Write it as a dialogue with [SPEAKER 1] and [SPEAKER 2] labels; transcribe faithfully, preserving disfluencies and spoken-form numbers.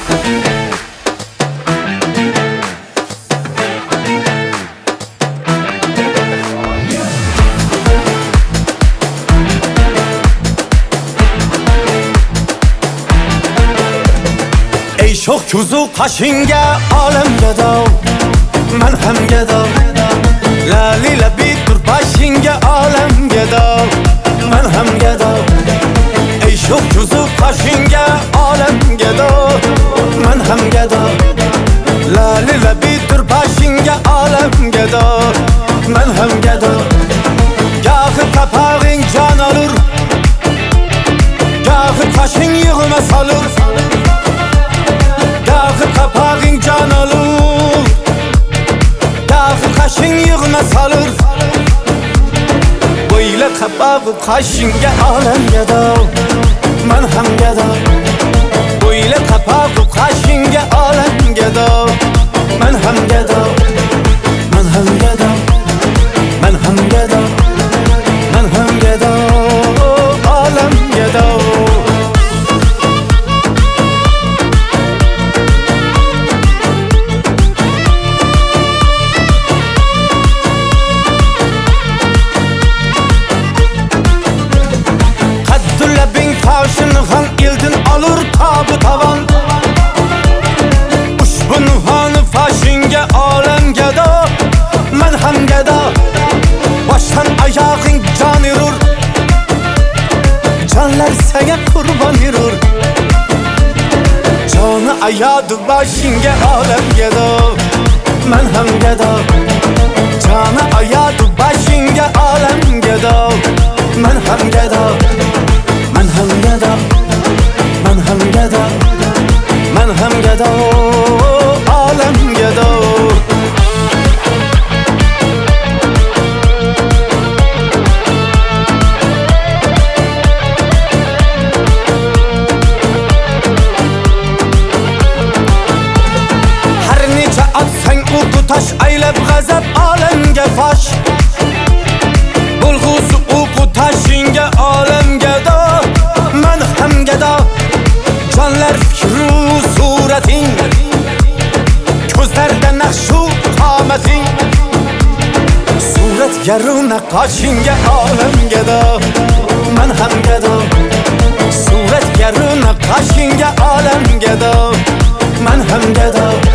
[SPEAKER 1] ای شوخ کوزو قشنگه عالم گدا من هم گدا لالی لبی در پاشنگه عالم گدا من هم گدا ای شوخ کوزو قشنگه عالم گدا من هم گدا لالی لبی در پاشنگه عالم گدا من هم گدا گاخ kapağın can alır gahı kaşın yığına salır gahı kapağın can alır gahı kaşın yığına salır böyle kapağı kaşın ya alem geda ben hem geda böyle kapağı kaşın ya alem geda ben hem geda ben hem geda ben hem geda ben hem geda alem geda Tavşınıhan ildin alır tabi tavan Uşbun hanı faşinge alem geda Men hem geda Baştan ayağın can yürür Canlar sana kurban yürür Canı ayadı başinge alem geda Men hem geda Canı ayadı başinge alem geda Men hem geda من هم گدا من هم گدا من هم گدا عالم گدا هر نیچه atsan o kutaş aylab g'azab olamga fosh bulg'usi u kutashingga olam gado من هم گدا جانlar fikru surating ko'zlarda naqshu qomating suratgaru naqoshingga olam gado men ham gado suratgaru naqoshingga olam gado men ham gado